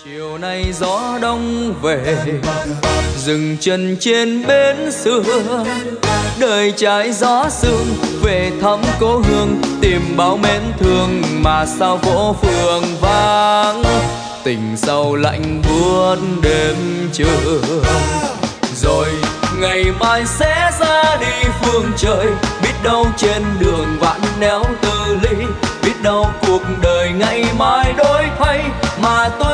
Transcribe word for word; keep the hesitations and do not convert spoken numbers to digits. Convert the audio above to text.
Chiều nay gió đông về, dừng chân trên bến xưa, đời trái gió sương về thăm cố hương, tìm bao mến thương mà sao phố phường vắng, tình sâu lạnh buốt đêm trường. Rồi ngày mai sẽ ra đi phương trời, biết đâu trên đường vạn nẻo từ ly, biết đâu cuộc đời ngày mai đổi thay mà tôi